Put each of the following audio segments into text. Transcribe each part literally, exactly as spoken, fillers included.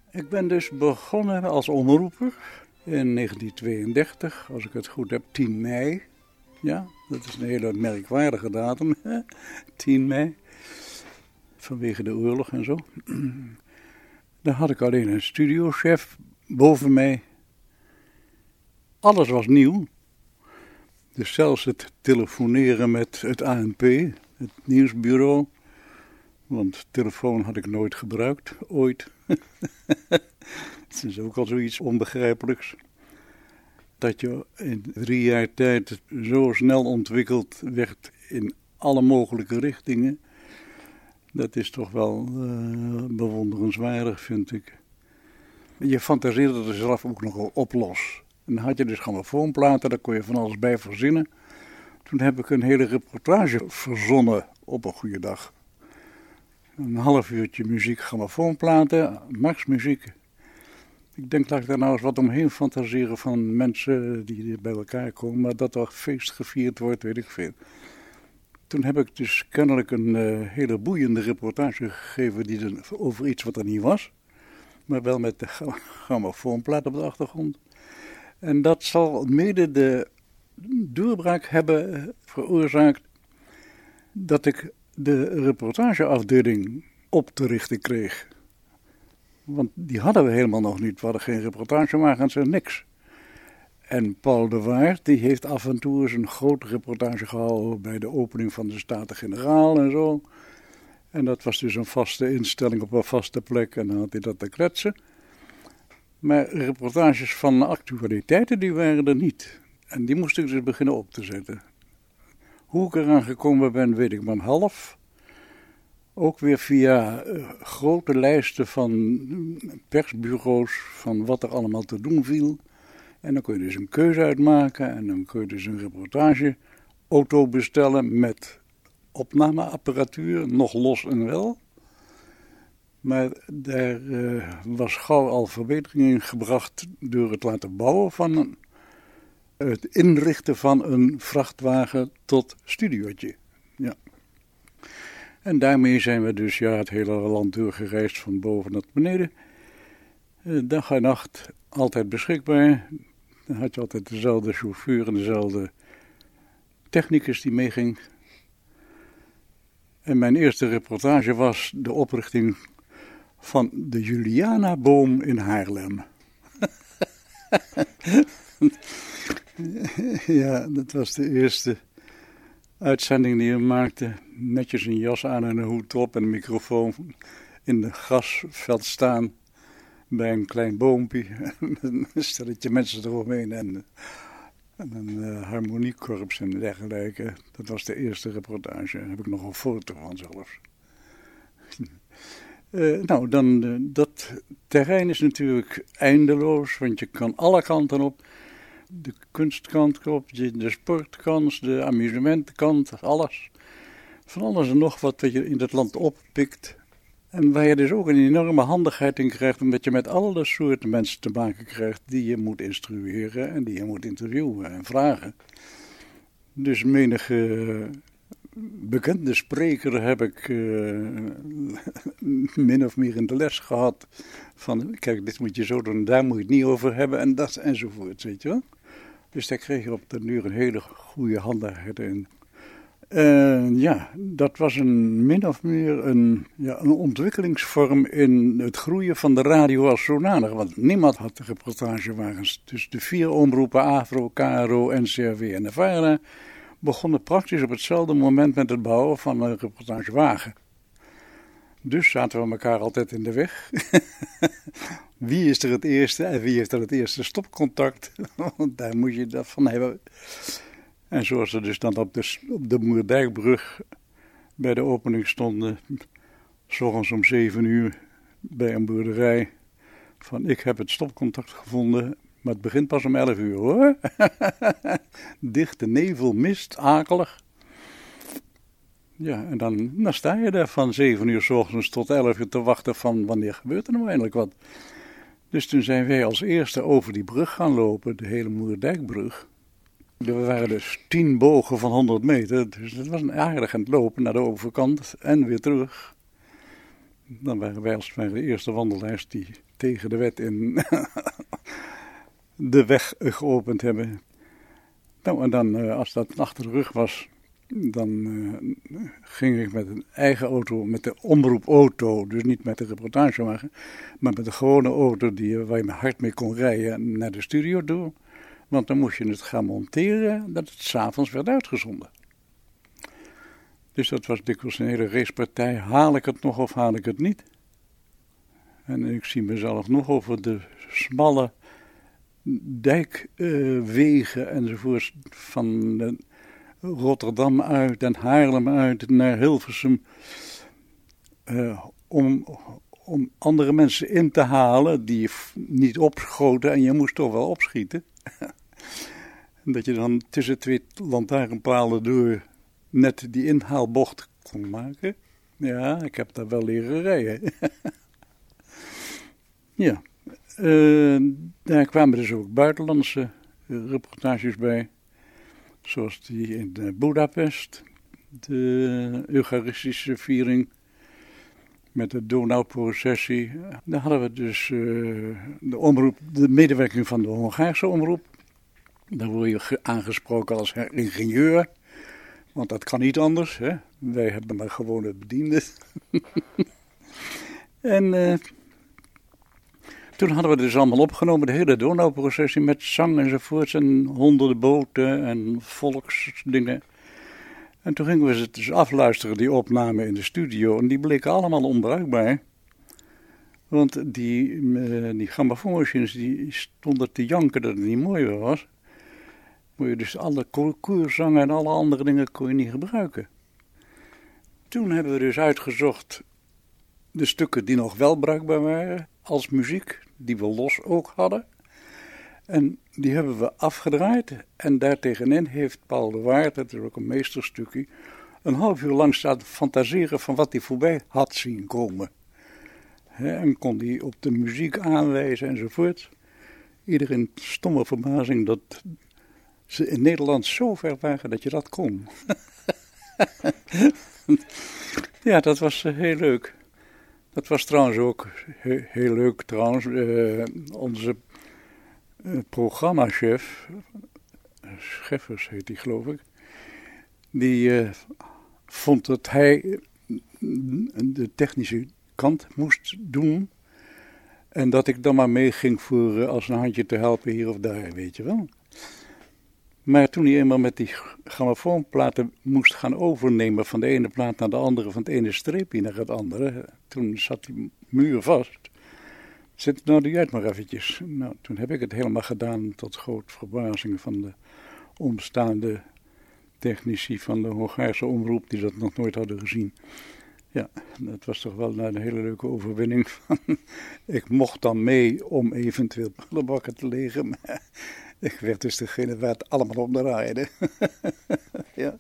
Ik ben dus begonnen als omroeper in negentien tweeëndertig, als ik het goed heb, tien mei. Ja, dat is een hele merkwaardige datum, tien mei, vanwege de oorlog en zo. Dan had ik alleen een studiochef boven mij. Alles was nieuw. Dus zelfs het telefoneren met het A N P, het nieuwsbureau. Want telefoon had ik nooit gebruikt, ooit. Het is ook al zoiets onbegrijpelijks. Dat je in drie jaar tijd zo snel ontwikkeld werd in alle mogelijke richtingen. Dat is toch wel uh, bewonderenswaardig, vind ik. Je fantaseerde er zelf ook nog op los. En dan had je dus grammofoonplaten, daar kon je van alles bij verzinnen. Toen heb ik een hele reportage verzonnen op een goede dag. Een half uurtje muziek, grammofoonplaten, maxmuziek. Ik denk, laat ik daar nou eens wat omheen fantaseren van mensen die bij elkaar komen. Maar dat er feest gevierd wordt, weet ik veel. Toen heb ik dus kennelijk een uh, hele boeiende reportage gegeven die er, over iets wat er niet was. Maar wel met de grammofoonplaat op de achtergrond. En dat zal mede de doorbraak hebben veroorzaakt dat ik de reportageafdeling op te richten kreeg. Want die hadden we helemaal nog niet. We hadden geen reportagewagens en niks. En Paul de Waard, die heeft af en toe eens een grote reportage gehouden bij de opening van de Staten-Generaal en zo. En dat was dus een vaste instelling op een vaste plek en dan had hij dat te kletsen. Maar reportages van actualiteiten, die waren er niet. En die moest ik dus beginnen op te zetten. Hoe ik eraan gekomen ben, weet ik maar half. Ook weer via uh, grote lijsten van persbureaus van wat er allemaal te doen viel. En dan kon je dus een keuze uitmaken en dan kon je dus een reportageauto bestellen met opnameapparatuur, nog los en wel. Maar daar uh, was gauw al verbetering in gebracht door het laten bouwen van een, het inrichten van een vrachtwagen tot studiootje. Ja. En daarmee zijn we dus ja, het hele land doorgereisd van boven naar beneden. Uh, dag en nacht altijd beschikbaar. Dan had je altijd dezelfde chauffeur en dezelfde technicus die meeging. En mijn eerste reportage was de oprichting van de Julianaboom in Haarlem. Ja, dat was de eerste uitzending die we maakten. Netjes een jas aan en een hoed op en een microfoon in het grasveld staan. Bij een klein boompje. Een stelletje mensen eromheen en, en een uh, harmoniekorps en dergelijke. Dat was de eerste reportage. Daar heb ik nog een foto van zelfs. Uh, nou, dan, uh, dat terrein is natuurlijk eindeloos, want je kan alle kanten op. De kunstkant op, de sportkant, de amusementenkant, alles. Van alles en nog wat wat je in het land oppikt. En waar je dus ook een enorme handigheid in krijgt, omdat je met alle soorten mensen te maken krijgt die je moet instrueren en die je moet interviewen en vragen. Dus menige bekende spreker heb ik uh, min of meer in de les gehad. Van kijk, dit moet je zo doen, daar moet je het niet over hebben en dat enzovoort, weet je wel. Dus daar kreeg je op de duur een hele goede handigheid in. Uh, ja, dat was een min of meer een, ja, een ontwikkelingsvorm in het groeien van de radio als zodanig. Want niemand had de reportagewagens. Dus de vier omroepen, AVRO, K R O, N C R V en de V A R A, begonnen praktisch op hetzelfde moment met het bouwen van een reportagewagen. Dus zaten we elkaar altijd in de weg. Wie is er het eerste en wie heeft er het eerste stopcontact? Want daar moet je dat van hebben. En zoals ze dus dan op de, op de Moerdijkbrug bij de opening stonden, 's ochtends om zeven uur bij een boerderij, van ik heb het stopcontact gevonden, maar het begint pas om elf uur hoor. Dichte nevel, mist, akelig. Ja, en dan, dan sta je daar van zeven uur 's ochtends tot elf uur te wachten van wanneer gebeurt er nou eindelijk wat. Dus toen zijn wij als eerste over die brug gaan lopen, de hele Moerdijkbrug. Er waren dus tien bogen van honderd meter, dus het was een aardig aan het lopen naar de overkant en weer terug. Dan waren wij als het ware de eerste wandelaars die tegen de wet in de weg geopend hebben. Nou, en dan, uh, als dat achter de rug was, dan uh, ging ik met een eigen auto, met de omroepauto, dus niet met de reportagewagen, maar met de gewone auto die, waar je hard mee kon rijden, naar de studio toe. Want dan moest je het gaan monteren, dat het 's avonds werd uitgezonden. Dus dat was dikwijls een hele racepartij. Haal ik het nog of haal ik het niet? En ik zie mezelf nog over de smalle dijkwegen uh, enzovoorts van uh, Rotterdam uit en Haarlem uit naar Hilversum. Uh, om, om andere mensen in te halen die niet opschoten en je moest toch wel opschieten. En dat je dan tussen twee lantaarnpalen door net die inhaalbocht kon maken. Ja, ik heb daar wel leren rijden. Ja, uh, daar kwamen dus ook buitenlandse reportages bij. Zoals die in uh, Budapest, de Eucharistische viering met de Donauprocessie. Daar hadden we dus uh, de, omroep, de medewerking van de Hongaarse omroep. Daar word je aangesproken als ingenieur. Want dat kan niet anders, hè. Wij hebben maar gewoon het bediende. En uh, toen hadden we dus allemaal opgenomen, de hele Donauprocessie met zang enzovoorts en honderden boten en volksdingen. En toen gingen we ze dus afluisteren, die opnamen in de studio, en die bleken allemaal onbruikbaar. Want die, uh, die grammofoonmachines die stonden te janken dat het niet mooi was. Kon je dus alle koerzangen en alle andere dingen kon je niet gebruiken. Toen hebben we dus uitgezocht de stukken die nog wel bruikbaar waren als muziek, die we los ook hadden. En die hebben we afgedraaid en daartegenin heeft Paul de Waard, dat is ook een meesterstukje, een half uur lang staan fantaseren van wat hij voorbij had zien komen. He, en kon hij op de muziek aanwijzen enzovoort. Iedereen stomme verbazing dat ze in Nederland zo ver waren dat je dat kon. Ja, dat was uh, heel leuk. Dat was trouwens ook he- heel leuk trouwens. Uh, onze uh, programmachef, Scheffers heet die geloof ik, die uh, vond dat hij de technische kant moest doen. En dat ik dan maar mee ging voor uh, als een handje te helpen hier of daar, weet je wel. Maar toen hij eenmaal met die grammofoonplaten moest gaan overnemen van de ene plaat naar de andere, van het ene streepje naar het andere, toen zat die muur vast. Zet nou die uit maar eventjes. Nou, toen heb ik het helemaal gedaan tot groot verbazing van de omstaande technici van de Hongaarse omroep die dat nog nooit hadden gezien. Ja, dat was toch wel een hele leuke overwinning. Ik mocht dan mee om eventueel prullenbakken te liggen, maar ik werd dus degene waar het allemaal om draaide. Ja.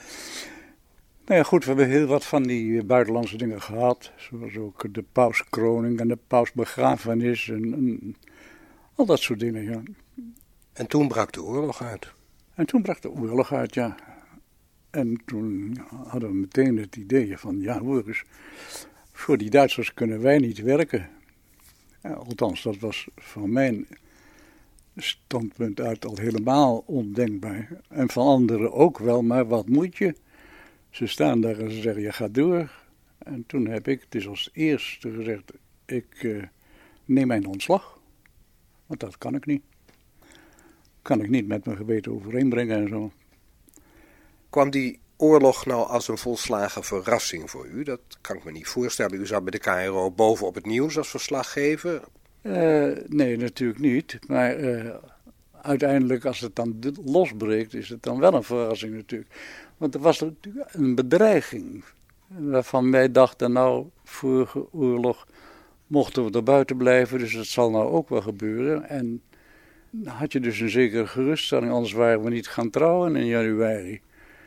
Nou ja, goed, we hebben heel wat van die buitenlandse dingen gehad. Zoals ook de pauskroning en de pausbegrafenis en, en al dat soort dingen, ja. En toen brak de oorlog uit. En toen brak de oorlog uit, ja. En toen hadden we meteen het idee van, ja hoor eens, voor die Duitsers kunnen wij niet werken. Ja, althans, dat was van mijn standpunt uit al helemaal ondenkbaar. En van anderen ook wel, maar wat moet je? Ze staan daar en ze zeggen, je gaat door. En toen heb ik dus als eerste gezegd, ik uh, neem mijn ontslag. Want dat kan ik niet. Kan ik niet met mijn geweten overeenbrengen en zo. Kwam die oorlog nou als een volslagen verrassing voor u? Dat kan ik me niet voorstellen. U zat bij de K R O bovenop het nieuws als verslaggever. Uh, nee, natuurlijk niet. Maar uh, uiteindelijk, als het dan losbreekt, is het dan wel een verrassing natuurlijk. Want er was natuurlijk een bedreiging. Waarvan wij dachten, nou, vorige oorlog mochten we er buiten blijven. Dus dat zal nou ook wel gebeuren. En dan had je dus een zekere geruststelling. Anders waren we niet gaan trouwen in januari.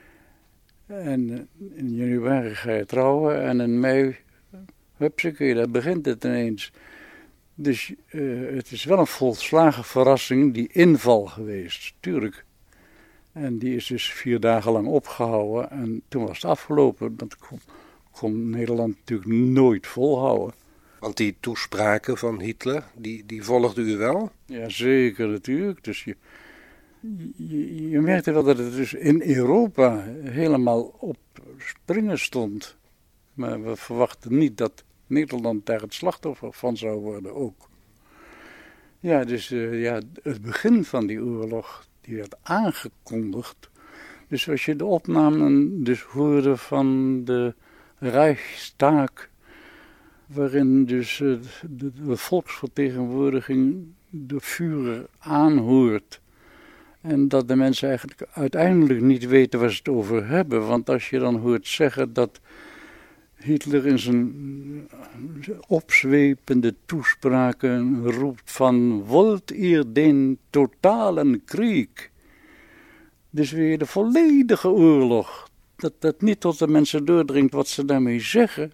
En in januari ga je trouwen en in mei, hupsakee, daar begint het ineens. Dus uh, het is wel een volslagen verrassing, die inval geweest, tuurlijk. En die is dus vier dagen lang opgehouden en toen was het afgelopen. Dat kon, kon Nederland natuurlijk nooit volhouden. Want die toespraken van Hitler, die, die volgde u wel? Ja, zeker natuurlijk. Dus je, je, je merkte wel dat het dus in Europa helemaal op springen stond. Maar we verwachten niet dat Nederland daar het slachtoffer van zou worden ook. Ja, dus uh, ja, het begin van die oorlog, die werd aangekondigd. Dus als je de opnamen dus hoorde van de Reichstag, waarin dus uh, de, de volksvertegenwoordiging de Führer aanhoort. En dat de mensen eigenlijk uiteindelijk niet weten waar ze het over hebben. Want als je dan hoort zeggen dat Hitler in zijn opzwepende toespraken roept van "Wollt ihr den totalen Krieg?" Dus weer de volledige oorlog. Dat dat niet tot de mensen doordringt wat ze daarmee zeggen.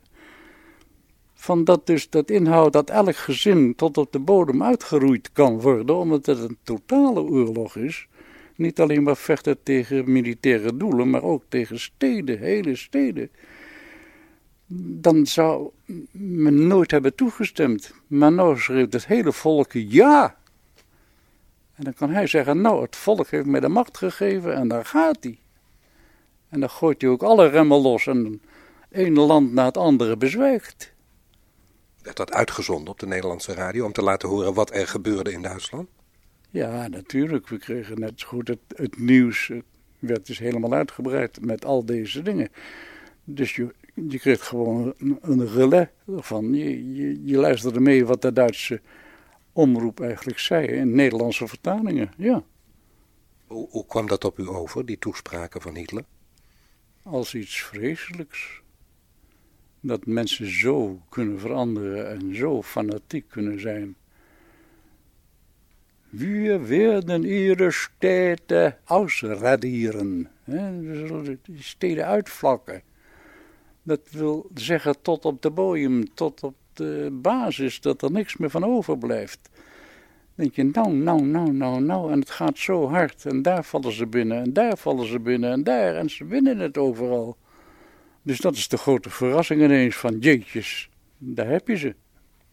Van dat dus dat inhoudt dat elk gezin tot op de bodem uitgeroeid kan worden, omdat het een totale oorlog is. Niet alleen maar vechten tegen militaire doelen, maar ook tegen steden, hele steden. Dan zou men nooit hebben toegestemd. Maar nou schreeuwt het hele volk ja. En dan kan hij zeggen, nou, het volk heeft mij de macht gegeven en daar gaat hij. En dan gooit hij ook alle remmen los en één land na het andere bezwijkt. Werd dat uitgezonden op de Nederlandse radio om te laten horen wat er gebeurde in Duitsland? Ja, natuurlijk. We kregen net zo goed het, het nieuws. Het werd dus helemaal uitgebreid met al deze dingen. Dus je, je kreeg gewoon een, een relais ervan. Je, je, je luisterde mee wat de Duitse omroep eigenlijk zei in Nederlandse vertalingen. Ja. Hoe, hoe kwam dat op u over, die toespraken van Hitler? Als iets vreselijks. Dat mensen zo kunnen veranderen en zo fanatiek kunnen zijn. Wir werden ihre Städte ausradieren. We zullen die steden uitvlakken. Dat wil zeggen tot op de bodem, tot op de basis, dat er niks meer van overblijft. Dan denk je, nou, nou, nou, nou, nou, en het gaat zo hard. En daar vallen ze binnen, en daar vallen ze binnen, en daar, en ze winnen het overal. Dus dat is de grote verrassing ineens van, jeetjes, daar heb je ze.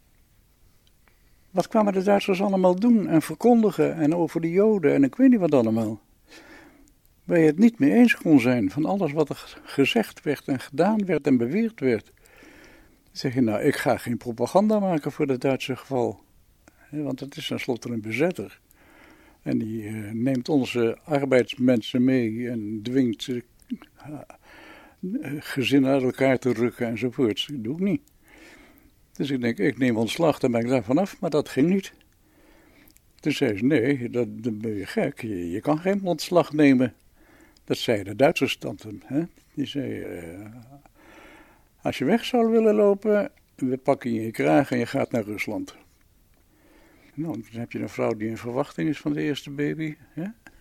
Wat kwamen de Duitsers allemaal doen en verkondigen en over de Joden en ik weet niet wat allemaal. Waar je het niet mee eens kon zijn van alles wat er gezegd werd en gedaan werd en beweerd werd. Dan zeg je, nou, ik ga geen propaganda maken voor het Duitse geval. Want het is tenslotte een bezetter. En die uh, neemt onze arbeidsmensen mee en dwingt ze uh, gezinnen uit elkaar te rukken enzovoort. Dat doe ik niet. Dus ik denk, ik neem ontslag, dan ben ik daar vanaf, maar dat ging niet. Toen zei ze, nee, dat, dan ben je gek, je, je kan geen ontslag nemen. Dat zei de Duitse stand. Hè? Die zei, uh, als je weg zou willen lopen, we pakken je in je kraag en je gaat naar Rusland. Nou, dan heb je een vrouw die in verwachting is van de eerste baby. Hè?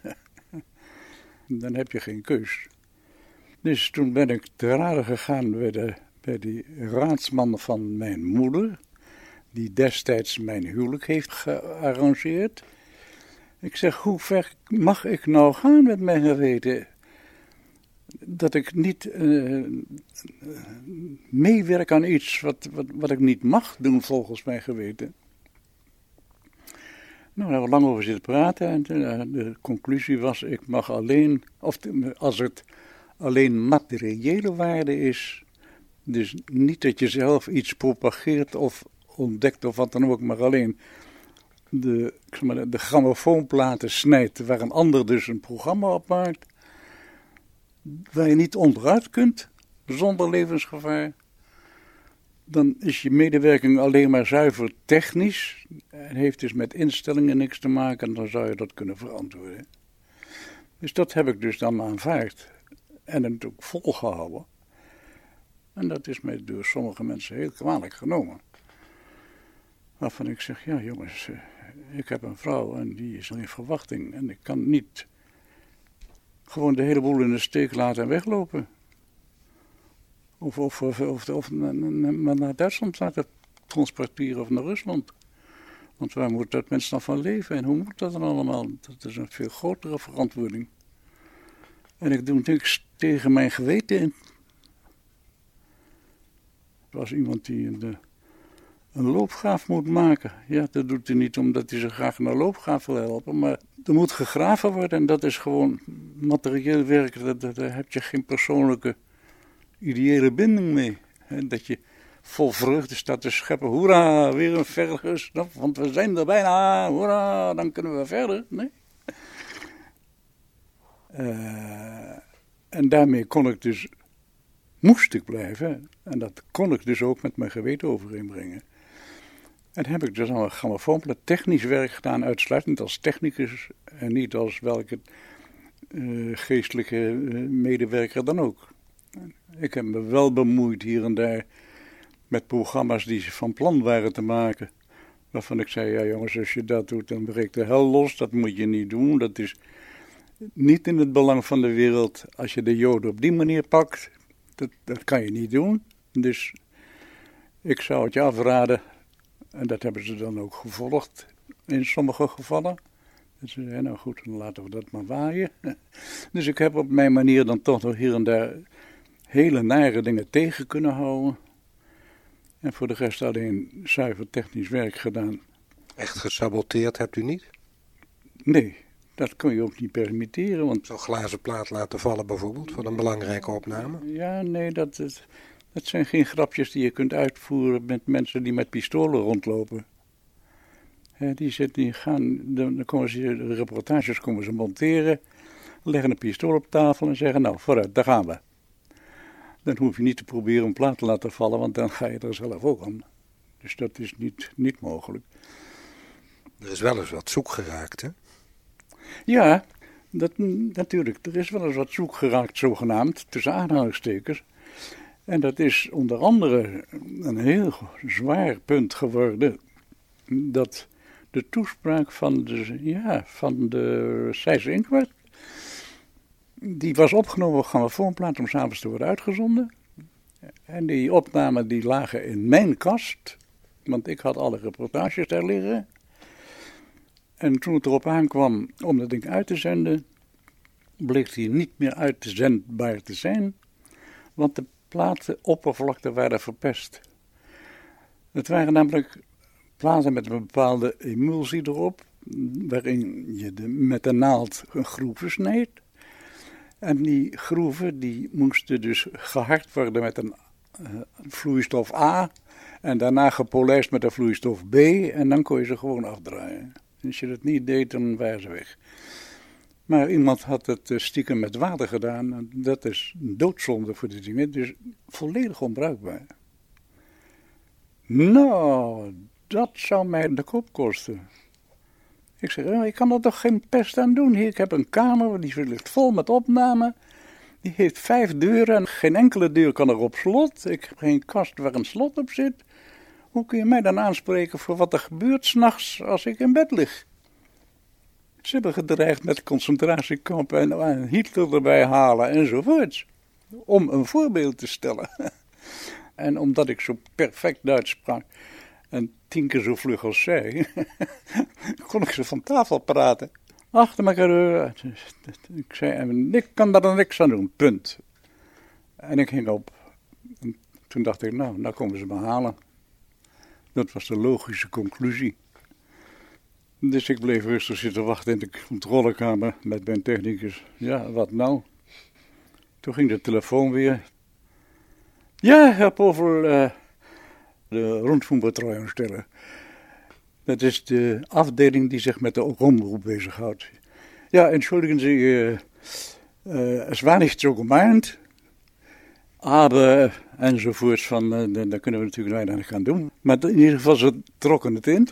Dan heb je geen keus. Dus toen ben ik te raden gegaan bij, de, bij die raadsman van mijn moeder, die destijds mijn huwelijk heeft gearrangeerd. Ik zeg, hoe ver mag ik nou gaan met mijn geweten? Dat ik niet uh, meewerk aan iets wat, wat, wat ik niet mag doen volgens mijn geweten. Nou, daar hebben we lang over zitten praten en de, de conclusie was, ik mag alleen, of als het alleen materiële waarde is, dus niet dat je zelf iets propageert of ontdekt of wat dan ook, maar alleen de, ik zeg maar, de grammofoonplaten snijdt waar een ander dus een programma op maakt, waar je niet onderuit kunt, zonder levensgevaar, dan is je medewerking alleen maar zuiver technisch en heeft dus met instellingen niks te maken en dan zou je dat kunnen verantwoorden. Dus dat heb ik dus dan aanvaard en het ook volgehouden. En dat is mij door sommige mensen heel kwalijk genomen. Waarvan ik zeg, ja jongens, ik heb een vrouw en die is in verwachting en ik kan niet gewoon de hele boel in de steek laten en weglopen. Of, of, of, of, of naar Duitsland laten transporteren of naar Rusland. Want waar moet dat mens dan van leven en hoe moet dat dan allemaal? Dat is een veel grotere verantwoording. En ik doe niks tegen mijn geweten in. als iemand die een, een loopgraaf moet maken. Ja, dat doet hij niet omdat hij zo graag naar loopgraaf wil helpen, maar er moet gegraven worden en dat is gewoon materieel werk. Daar, daar heb je geen persoonlijke, ideële binding mee. He, dat je vol vreugde staat te scheppen. Hoera, weer een verder, want we zijn er bijna. Hoera, dan kunnen we verder. Nee. Uh, en daarmee kon ik dus, moest ik blijven. En dat kon ik dus ook met mijn geweten overeenbrengen. En heb ik dus al een grammofoonplaat technisch werk gedaan, uitsluitend als technicus. En niet als welke uh, geestelijke uh, medewerker dan ook. Ik heb me wel bemoeid hier en daar met programma's die ze van plan waren te maken. Waarvan ik zei, ja jongens, als je dat doet, dan breekt de hel los. Dat moet je niet doen. Dat is niet in het belang van de wereld. Als je de Joden op die manier pakt, dat, dat kan je niet doen. Dus ik zou het je afraden. En dat hebben ze dan ook gevolgd in sommige gevallen. Dus ze zeiden, nou goed, dan laten we dat maar waaien. Dus ik heb op mijn manier dan toch nog hier en daar hele nare dingen tegen kunnen houden. En voor de rest alleen zuiver technisch werk gedaan. Echt gesaboteerd hebt u niet? Nee, dat kun je ook niet permitteren. Want zo'n glazen plaat laten vallen bijvoorbeeld, voor een belangrijke opname? Ja, nee, dat, dat, dat zijn geen grapjes die je kunt uitvoeren met mensen die met pistolen rondlopen. He, die zitten, die gaan, dan komen ze, de reportages komen ze monteren, leggen een pistool op tafel en zeggen, nou, vooruit, daar gaan we. Dan hoef je niet te proberen een plaat te laten vallen, want dan ga je er zelf ook aan. Dus dat is niet, niet mogelijk. Er is wel eens wat zoek geraakt, hè? Ja, dat, natuurlijk. Er is wel eens wat zoek geraakt, zogenaamd, tussen aanhalingstekens. En dat is onder andere een heel zwaar punt geworden. Dat de toespraak van de, ja, van de Sijs Inkwart, die was opgenomen op grammofoonplaat om 's avonds te worden uitgezonden. En die opnamen die lagen in mijn kast, want ik had alle reportages daar liggen. En toen het erop aankwam om dat ding uit te zenden, bleek die niet meer uit te zendbaar te zijn, want de platenoppervlakte waren verpest. Het waren namelijk platen met een bepaalde emulsie erop, waarin je de, met de naald een groeven sneed. En die groeven die moesten dus gehard worden met een uh, vloeistof A en daarna gepolijst met een vloeistof B en dan kon je ze gewoon afdraaien. Als je dat niet deed, dan waren ze weg. Maar iemand had het stiekem met water gedaan en dat is een doodzonde voor die dingen, dus volledig onbruikbaar. Nou, dat zou mij de kop kosten. Ik zeg, oh, ik kan er toch geen pest aan doen. Hier, ik heb een kamer, die ligt vol met opnamen. Die heeft vijf deuren en geen enkele deur kan er op slot. Ik heb geen kast waar een slot op zit. Hoe kun je mij dan aanspreken voor wat er gebeurt 's nachts als ik in bed lig? Ze hebben gedreigd met concentratiekampen en, en Hitler erbij halen enzovoorts. Om een voorbeeld te stellen. En omdat ik zo perfect Duits sprak en tien keer zo vlug als zij, kon ik ze van tafel praten. Achter elkaar. Ik zei, ik kan daar dan niks aan doen, punt. En ik ging op. En toen dacht ik, nou, nou komen ze me halen. Dat was de logische conclusie. Dus ik bleef rustig zitten wachten in de controlekamer met mijn technicus. Ja, wat nou? Toen ging de telefoon weer. Ja, Herr Povel, uh, de Rundfunkbetreuung stellen. Dat is de afdeling die zich met de omroep bezighoudt. Ja, entschuldigen Sie, uh, uh, es war nicht so gemeint. Aber enzovoorts van, uh, daar kunnen we natuurlijk weinig aan doen. Maar in ieder geval, ze trokken het in.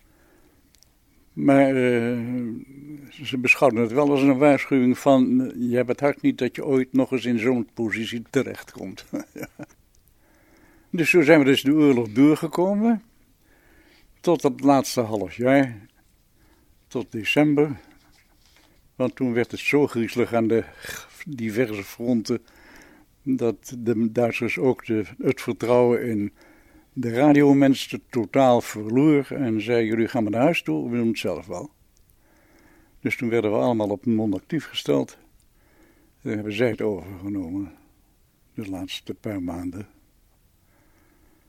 Maar uh, ze beschouwden het wel als een waarschuwing van, uh, je hebt het hart niet dat je ooit nog eens in zo'n positie terechtkomt. Ja. Dus zo zijn we dus de oorlog doorgekomen, tot het laatste half jaar, tot december. Want toen werd het zo griezelig aan de diverse fronten, dat de Duitsers ook de, het vertrouwen in de radiomensen totaal verloor en zei, jullie gaan maar naar huis toe, we doen het zelf wel. Dus toen werden we allemaal op non-actief gesteld. En toen hebben zij het overgenomen, de laatste paar maanden.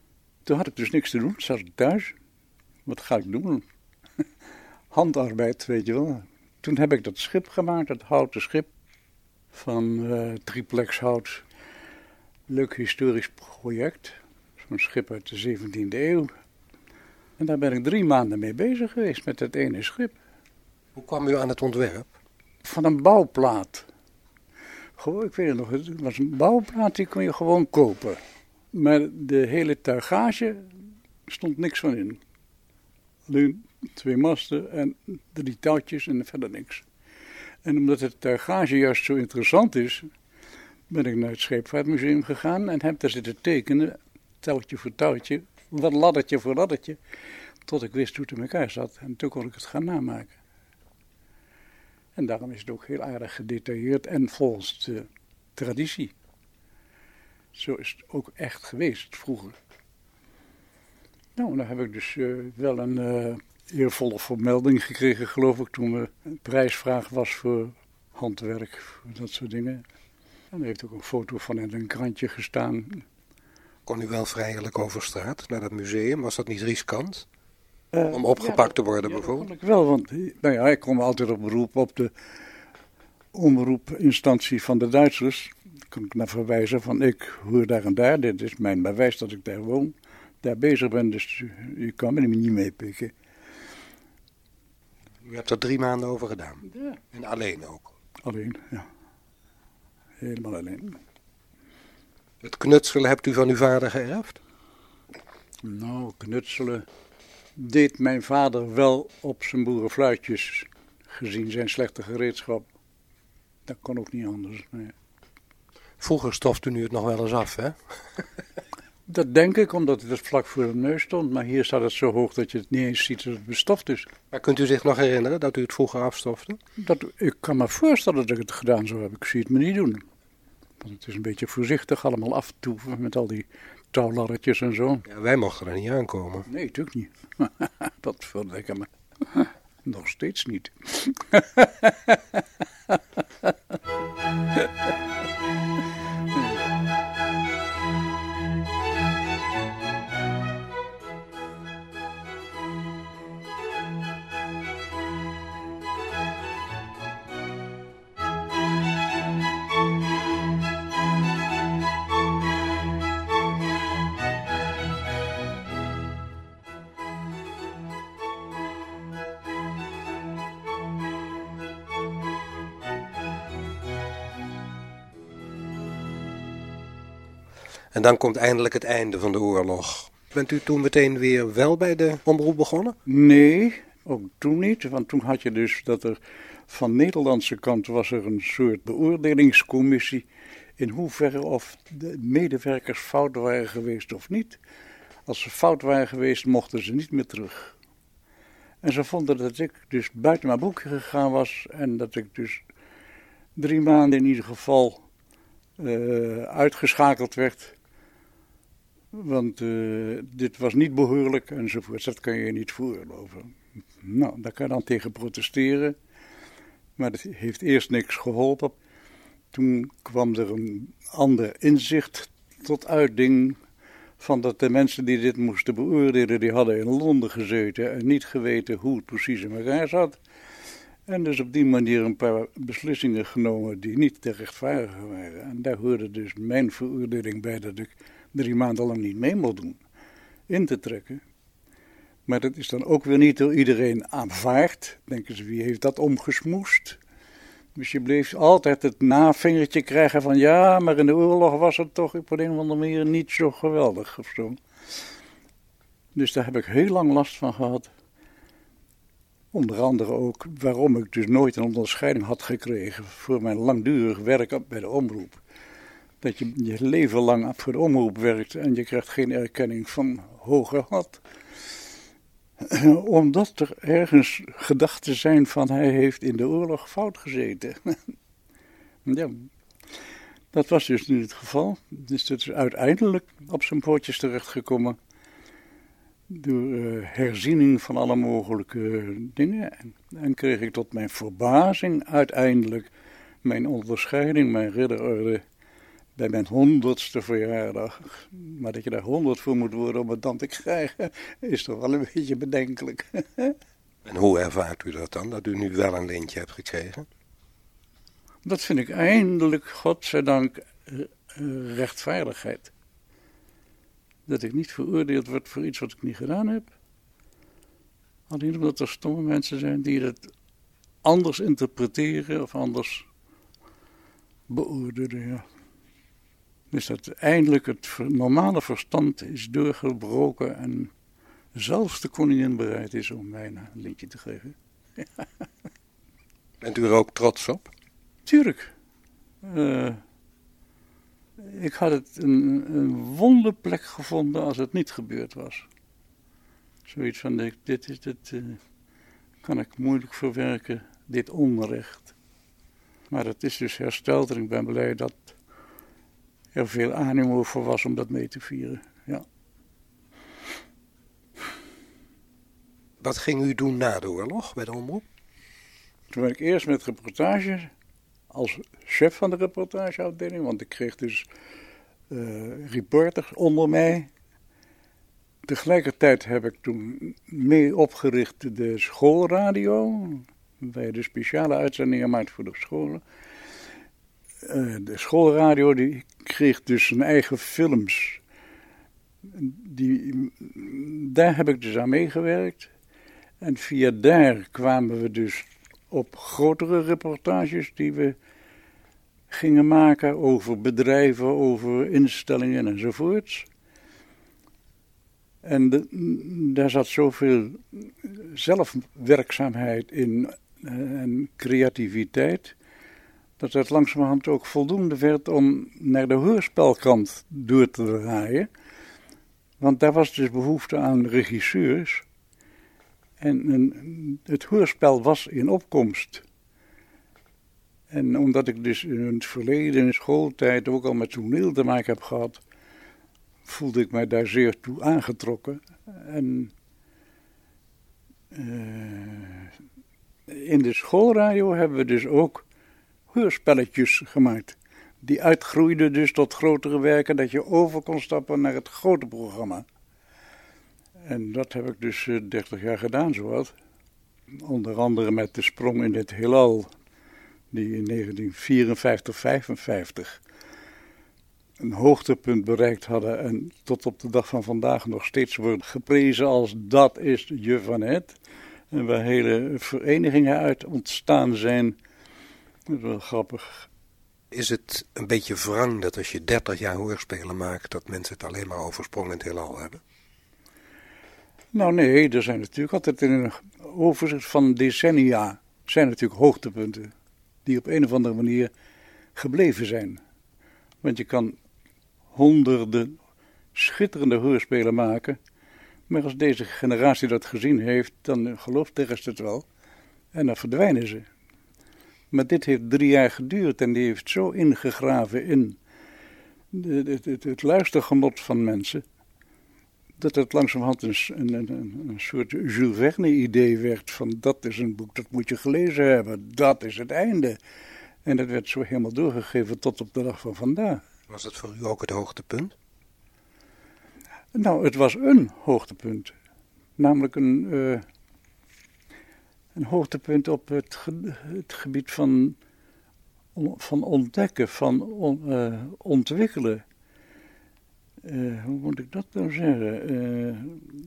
Toen had ik dus niks te doen, zat ik thuis. Wat ga ik doen? Handarbeid, weet je wel. Toen heb ik dat schip gemaakt, dat houten schip van uh, triplex hout. Leuk historisch project. Zo'n schip uit de zeventiende eeuw. En daar ben ik drie maanden mee bezig geweest met dat ene schip. Hoe kwam u aan het ontwerp? Van een bouwplaat. Gewoon, ik weet het nog, het was een bouwplaat die kon je gewoon kopen. Maar de hele tuigage stond niks van in. Alleen twee masten en drie touwtjes en verder niks. En omdat het tuigage juist zo interessant is, ben ik naar het Scheepvaartmuseum gegaan en heb daar zitten tekenen, touwtje voor touwtje, wat laddertje voor laddertje, tot ik wist hoe het in elkaar zat. En toen kon ik het gaan namaken. En daarom is het ook heel aardig gedetailleerd en volgens de traditie. Zo is het ook echt geweest vroeger. Nou, dan heb ik dus uh, wel een uh, eervolle vermelding gekregen, geloof ik, toen er een prijsvraag was voor handwerk, voor dat soort dingen. En er heeft ook een foto van in een krantje gestaan. Kon u wel vrijelijk over straat naar dat museum? Was dat niet riskant? Uh, Om opgepakt ja, te worden ja, bijvoorbeeld? Dat kon ik wel, want nou ja, ik kom altijd op beroep op de omroepinstantie van de Duitsers. Daar kon ik naar verwijzen van ik hoor daar en daar, dit is mijn bewijs dat ik daar woon. Daar bezig ben, dus u, u kan me niet meepikken. U hebt er drie maanden over gedaan? Ja. En alleen ook? Alleen, ja. Helemaal alleen. Het knutselen hebt u van uw vader geërfd? Nou, knutselen deed mijn vader wel op zijn boerenfluitjes, gezien zijn slechte gereedschap. Dat kon ook niet anders. Nee. Vroeger stofte u het nog wel eens af, hè? Dat denk ik, omdat het vlak voor de neus stond. Maar hier staat het zo hoog dat je het niet eens ziet dat het bestoft is. Maar kunt u zich nog herinneren dat u het vroeger afstofte? Dat, ik kan me voorstellen dat ik het gedaan zou hebben. Ik zie het me niet doen. Want het is een beetje voorzichtig allemaal af te toeven met al die touwladdertjes en zo. Ja, wij mochten er niet aankomen. Nee, natuurlijk niet. Dat verdikke me. Nog steeds niet. En dan komt eindelijk het einde van de oorlog. Bent u toen meteen weer wel bij de omroep begonnen? Nee, ook toen niet. Want toen had je dus dat er van Nederlandse kant was er een soort beoordelingscommissie in hoeverre of de medewerkers fout waren geweest of niet. Als ze fout waren geweest, mochten ze niet meer terug. En ze vonden dat ik dus buiten mijn boekje gegaan was en dat ik dus drie maanden in ieder geval uh, uitgeschakeld werd. Want uh, dit was niet behoorlijk enzovoort. Dat kan je niet veroorloven. Nou, daar kan je dan tegen protesteren. Maar dat heeft eerst niks geholpen. Toen kwam er een ander inzicht tot uiting. Van dat de mensen die dit moesten beoordelen, die hadden in Londen gezeten en niet geweten hoe het precies in elkaar zat. En dus op die manier een paar beslissingen genomen die niet te rechtvaardigen waren. En daar hoorde dus mijn veroordeling bij dat ik drie maanden lang niet mee mocht doen. In te trekken. Maar dat is dan ook weer niet door iedereen aanvaard. Denken ze, wie heeft dat omgesmoest? Dus je bleef altijd het navingertje krijgen van ja, maar in de oorlog was het toch op een of andere manier niet zo geweldig of zo. Dus daar heb ik heel lang last van gehad. Onder andere ook waarom ik dus nooit een onderscheiding had gekregen voor mijn langdurig werk bij de omroep. Dat je je leven lang voor de omroep werkt en je krijgt geen erkenning van hoger had. Omdat er ergens gedachten zijn van hij heeft in de oorlog fout gezeten. Ja, dat was dus nu het geval. Dus dat is uiteindelijk op zijn pootjes terechtgekomen. Door uh, herziening van alle mogelijke dingen. En, en kreeg ik tot mijn verbazing uiteindelijk mijn onderscheiding, mijn ridderorde bij mijn honderdste verjaardag. Maar dat je daar honderd voor moet worden om het dan te krijgen, is toch wel een beetje bedenkelijk. En hoe ervaart u dat dan, dat u nu wel een lintje hebt gekregen? Dat vind ik eindelijk, godzijdank, rechtvaardigheid. Dat ik niet veroordeeld word voor iets wat ik niet gedaan heb. Alleen omdat er stomme mensen zijn die het anders interpreteren of anders beoordelen. Ja. Dus dat eindelijk het normale verstand is doorgebroken en zelfs de koningin bereid is om mij een lintje te geven. Bent u er ook trots op? Tuurlijk. Uh, ik had het een, een wonderplek gevonden als het niet gebeurd was. Zoiets van, dit, dit, dit uh, kan ik moeilijk verwerken, dit onrecht. Maar het is dus hersteld en ik ben blij dat er veel animo voor was om dat mee te vieren. Ja. Wat ging u doen na de oorlog bij de omroep? Toen ben ik eerst met reportage, als chef van de reportageafdeling, want ik kreeg dus uh, reporters onder mij. Tegelijkertijd heb ik toen mee opgericht de schoolradio, waar je de speciale uitzendingen maakt voor de scholen. Uh, de schoolradio die kreeg dus zijn eigen films. Die, daar heb ik dus aan meegewerkt. En via daar kwamen we dus op grotere reportages die we gingen maken over bedrijven, over instellingen enzovoorts. En de, daar zat zoveel zelfwerkzaamheid in en creativiteit, dat het langzamerhand ook voldoende werd om naar de hoorspelkant door te draaien. Want daar was dus behoefte aan regisseurs. En, en het hoorspel was in opkomst. En omdat ik dus in het verleden, in schooltijd, ook al met toneel te maken heb gehad, voelde ik mij daar zeer toe aangetrokken. En uh, in de schoolradio hebben we dus ook hoorspelletjes gemaakt. Die uitgroeiden dus tot grotere werken, dat je over kon stappen naar het grote programma. En dat heb ik dus uh, dertig jaar gedaan, zowat. Onder andere met de sprong in het heelal, die in negentien vierenvijftig vijfenvijftig een hoogtepunt bereikt hadden en tot op de dag van vandaag nog steeds wordt geprezen als dat is je van het. En waar hele verenigingen uit ontstaan zijn. Dat is wel grappig. Is het een beetje wrang dat als je dertig jaar hoorspelen maakt, dat mensen het alleen maar over sprong in het heelal hebben? Nou nee, er zijn natuurlijk altijd in een overzicht van decennia zijn natuurlijk hoogtepunten die op een of andere manier gebleven zijn. Want je kan honderden schitterende hoorspelen maken, maar als deze generatie dat gezien heeft, dan gelooft de rest het wel en dan verdwijnen ze. Maar dit heeft drie jaar geduurd en die heeft zo ingegraven in het, het, het luistergenot van mensen, dat het langzamerhand een, een, een, een soort Jules Verne-idee werd van dat is een boek, dat moet je gelezen hebben, dat is het einde. En dat werd zo helemaal doorgegeven tot op de dag van vandaag. Was dat voor u ook het hoogtepunt? Nou, het was een hoogtepunt. Namelijk een, uh, een hoogtepunt op het, ge- het gebied van, van ontdekken, van on, uh, ontwikkelen. Uh, hoe moet ik dat nou zeggen? Uh,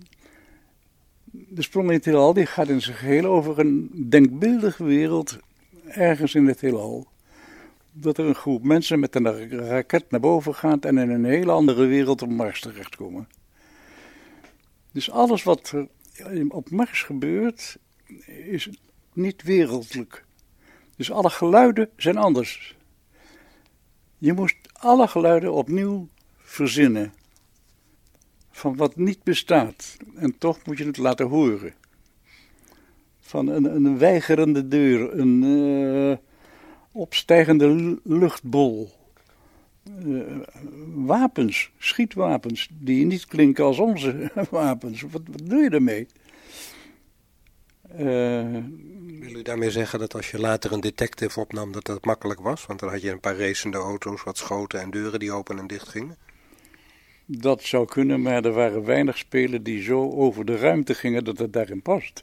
de sprong in het heelal die gaat in zijn geheel over een denkbeeldige wereld ergens in het heelal. Dat er een groep mensen met een raket naar boven gaat en in een hele andere wereld op Mars terechtkomen. Dus alles wat er op Mars gebeurt is niet wereldlijk. Dus alle geluiden zijn anders. Je moest alle geluiden opnieuw verzinnen. Van wat niet bestaat. En toch moet je het laten horen. Van een, een weigerende deur, een uh, opstijgende luchtbol. Uh, wapens, schietwapens, die niet klinken als onze wapens. Wat, wat doe je daarmee? Uh, Wil u daarmee zeggen dat als je later een detective opnam, dat dat makkelijk was? Want dan had je een paar racende auto's, wat schoten en deuren die open en dicht gingen. Dat zou kunnen, maar er waren weinig spelen die zo over de ruimte gingen dat het daarin past.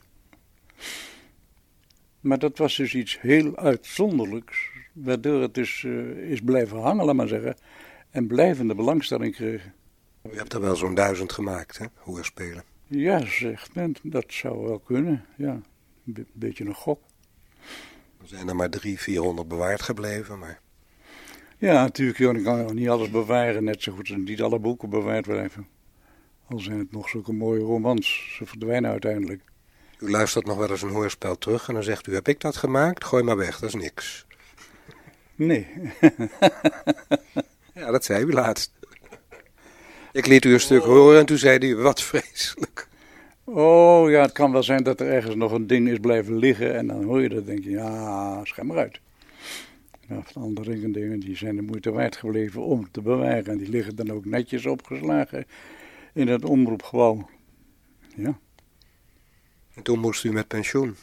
Maar dat was dus iets heel uitzonderlijks, waardoor het dus uh, is blijven hangen, laat maar zeggen, en blijvende belangstelling kreeg. U hebt er wel zo'n duizend gemaakt, hè, hoorspelen. Ja, zegt men, dat zou wel kunnen, ja. Een be- beetje een gok. Er zijn er maar drie, vierhonderd bewaard gebleven, maar... Ja, natuurlijk, je kan niet alles bewaren, net zo goed als niet alle boeken bewaard blijven. Al zijn het nog zulke mooie romans, ze verdwijnen uiteindelijk. U luistert nog wel eens een hoorspel terug en dan zegt u, heb ik dat gemaakt? Gooi maar weg, dat is niks. Nee. Ja, dat zei u laatst. Ik liet u een stuk horen en toen zei u, wat vreselijk. Oh ja, het kan wel zijn dat er ergens nog een ding is blijven liggen en dan hoor je dat, denk je, ja, schijn maar uit. Ja, van andere dingen die zijn de moeite waard gebleven om te bewaren en die liggen dan ook netjes opgeslagen in het omroepgebouw. Ja. En toen moest u met pensioen.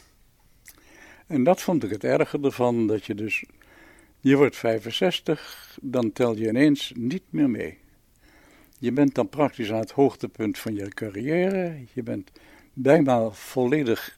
En dat vond ik het erge ervan, dat je dus, je wordt vijfenzestig, dan tel je ineens niet meer mee. Je bent dan praktisch aan het hoogtepunt van je carrière, je bent bijna volledig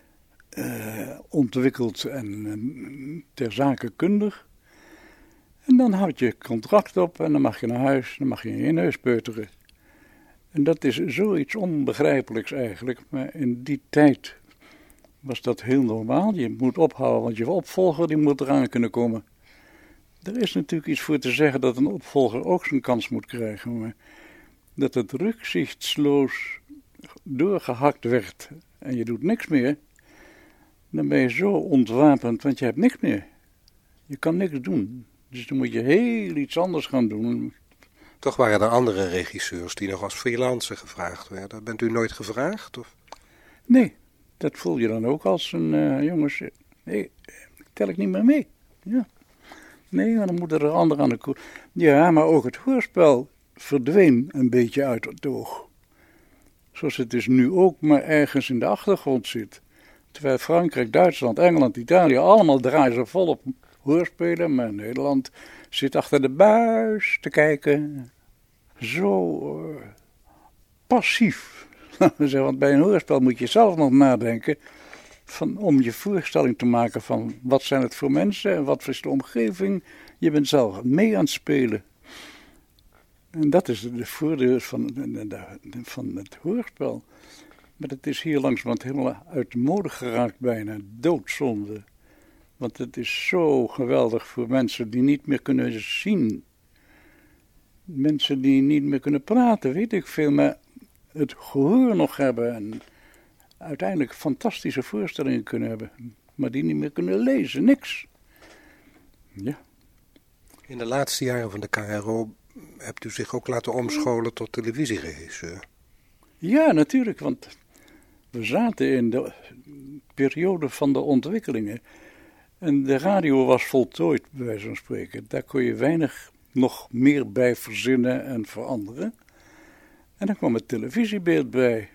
uh, ontwikkeld en uh, ter zake kundig. En dan houd je contract op en dan mag je naar huis, dan mag je in je neus peuteren. En dat is zoiets onbegrijpelijks eigenlijk, maar in die tijd was dat heel normaal. Je moet ophouden, want je opvolger die moet eraan kunnen komen. Er is natuurlijk iets voor te zeggen dat een opvolger ook zijn kans moet krijgen, maar dat het rukzichtsloos doorgehakt werd en je doet niks meer, dan ben je zo ontwapend, want je hebt niks meer. Je kan niks doen. Dus dan moet je heel iets anders gaan doen. Toch waren er andere regisseurs die nog als freelancer gevraagd werden. Bent u nooit gevraagd? Of? Nee, dat voel je dan ook als een uh, jongens. Nee, tel ik niet meer mee. Ja. Nee, maar dan moeten er anderen aan de koers. Ja, maar ook het hoorspel verdween een beetje uit het oog. Zoals het dus nu ook maar ergens in de achtergrond zit. Terwijl Frankrijk, Duitsland, Engeland, Italië allemaal draaien ze volop hoorspelen, maar Nederland zit achter de buis te kijken. Zo uh, passief. Want bij een hoorspel moet je zelf nog nadenken van, om je voorstelling te maken van wat zijn het voor mensen en wat is de omgeving. Je bent zelf mee aan het spelen. En dat is de voordeel van, van het hoorspel. Maar het is hier langzamerhand helemaal uit de mode geraakt bijna. Doodzonde. Want het is zo geweldig voor mensen die niet meer kunnen zien. Mensen die niet meer kunnen praten, weet ik veel. Maar het gehoor nog hebben. En uiteindelijk fantastische voorstellingen kunnen hebben. Maar die niet meer kunnen lezen, niks. Ja. In de laatste jaren van de K R O hebt u zich ook laten omscholen tot televisieregisseur. Ja, natuurlijk, want we zaten in de periode van de ontwikkelingen. En de radio was voltooid, bij wijze van spreken. Daar kon je weinig nog meer bij verzinnen en veranderen. En dan kwam het televisiebeeld bij.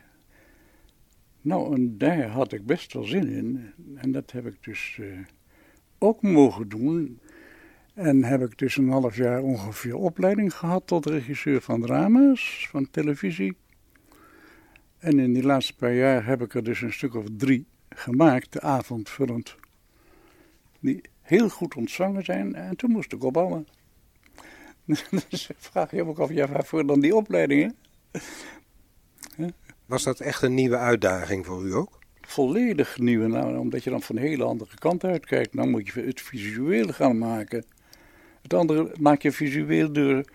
Nou, en daar had ik best wel zin in. En dat heb ik dus uh, ook mogen doen. En heb ik dus een half jaar ongeveer opleiding gehad tot regisseur van drama's, van televisie. En in die laatste paar jaar heb ik er dus een stuk of drie gemaakt, avondvullend. Die heel goed ontvangen zijn en toen moest ik opbouwen. Dus ik vraag je ook af, ja, waarvoor dan die opleidingen? Ja. Was dat echt een nieuwe uitdaging voor u ook? Volledig nieuwe, nou, omdat je dan van een hele andere kant uitkijkt. Dan moet je het visueel gaan maken. Het andere maak je visueel door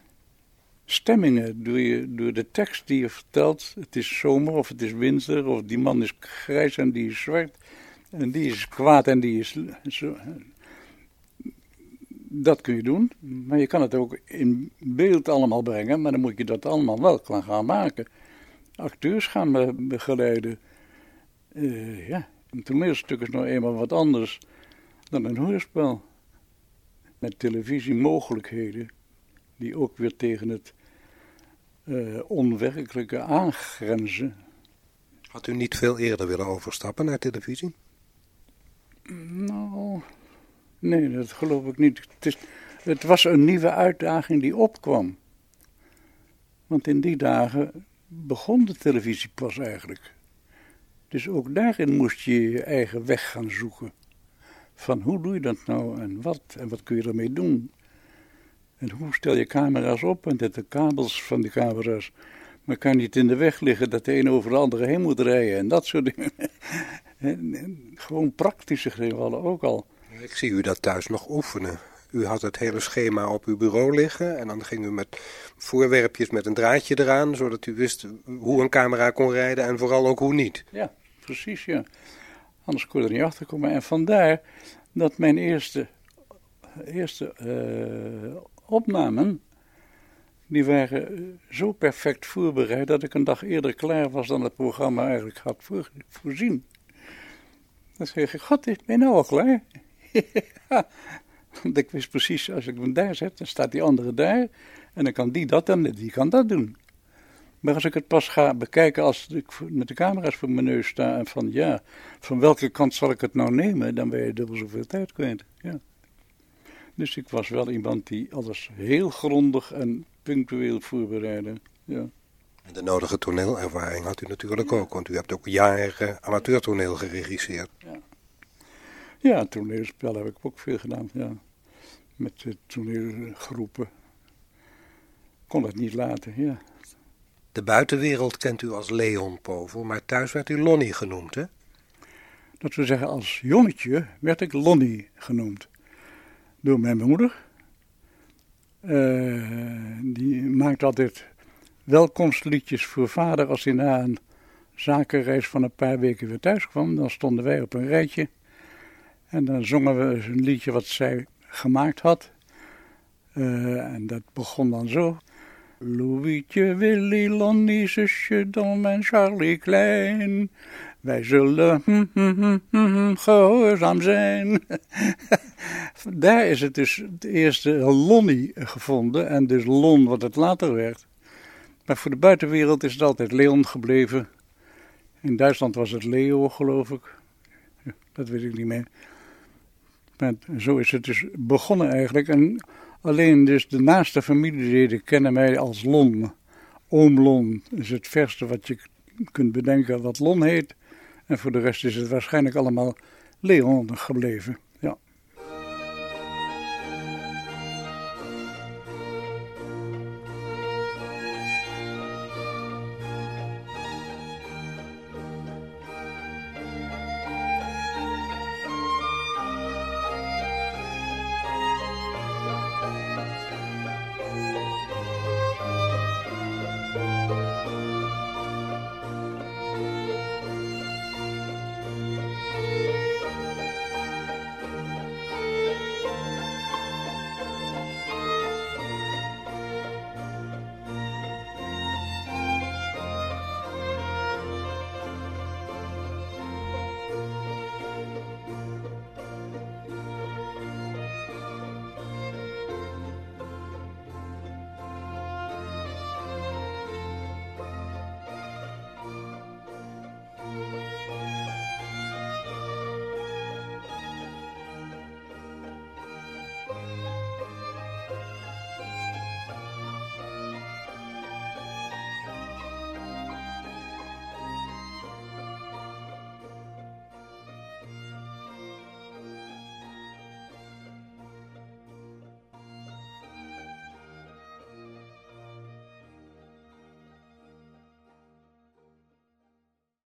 stemmingen, door, je, door de tekst die je vertelt. Het is zomer of het is winter of die man is grijs en die is zwart. En die is kwaad en die is zo. Dat kun je doen, maar je kan het ook in beeld allemaal brengen, maar dan moet je dat allemaal wel gaan maken. Acteurs gaan me begeleiden. Uh, ja, een toneelstuk is nou eenmaal wat anders dan een hoorspel. Met televisiemogelijkheden die ook weer tegen het uh, onwerkelijke aangrenzen. Had u niet veel eerder willen overstappen naar televisie? Nou, nee, dat geloof ik niet. Het, is, het was een nieuwe uitdaging die opkwam. Want in die dagen begon de televisie pas eigenlijk. Dus ook daarin moest je je eigen weg gaan zoeken. Van hoe doe je dat nou en wat en wat kun je ermee doen? En hoe stel je camera's op en dat de kabels van die camera's maar kan niet in de weg liggen dat de een over de andere heen moet rijden en dat soort dingen. En, en gewoon praktische gevallen ook al. Ik zie u dat thuis nog oefenen. U had het hele schema op uw bureau liggen en dan ging u met voorwerpjes met een draadje eraan, zodat u wist hoe een camera kon rijden en vooral ook hoe niet. Ja, precies, ja. Anders kon je er niet achter komen. En vandaar dat mijn eerste, eerste uh, opnamen, die waren zo perfect voorbereid dat ik een dag eerder klaar was dan het programma eigenlijk had voor, voorzien. Dan zeg ik, god, ik ben nou al klaar. Ja. Want ik wist precies, als ik hem daar zet, dan staat die andere daar. En dan kan die dat en die kan dat doen. Maar als ik het pas ga bekijken als ik met de camera's voor mijn neus sta en van ja, van welke kant zal ik het nou nemen, dan ben je dubbel zoveel tijd kwijt. Ja. Dus ik was wel iemand die alles heel grondig en punctueel voorbereidde. Ja. En de nodige toneelervaring had u natuurlijk ook, want u hebt ook jaren amateurtoneel geregisseerd. Ja, ja toneelspel heb ik ook veel gedaan, ja. Met de toneelgroepen. Kon het niet laten, ja. De buitenwereld kent u als Leon Povel, maar thuis werd u Lonnie genoemd, hè? Dat we zeggen, als jongetje werd ik Lonnie genoemd. Door mijn moeder. Uh, die maakt altijd welkomstliedjes voor vader als hij na een zakenreis van een paar weken weer thuis kwam. Dan stonden wij op een rijtje. En dan zongen we een liedje wat zij gemaakt had. Uh, en dat begon dan zo. Louietje, Willy, Lonnie, zusje Dom en Charlie Klein. Wij zullen hm, hm, hm, hm, gehoorzaam zijn. Daar is het dus het eerste Lonnie gevonden. En dus Lon wat het later werd. Maar voor de buitenwereld is het altijd Leon gebleven. In Duitsland was het Leo, geloof ik. Dat weet ik niet meer. Maar zo is het dus begonnen eigenlijk. En alleen dus de naaste familieleden kennen mij als Lon. Oom Lon is het verste wat je kunt bedenken wat Lon heet. En voor de rest is het waarschijnlijk allemaal Leon gebleven.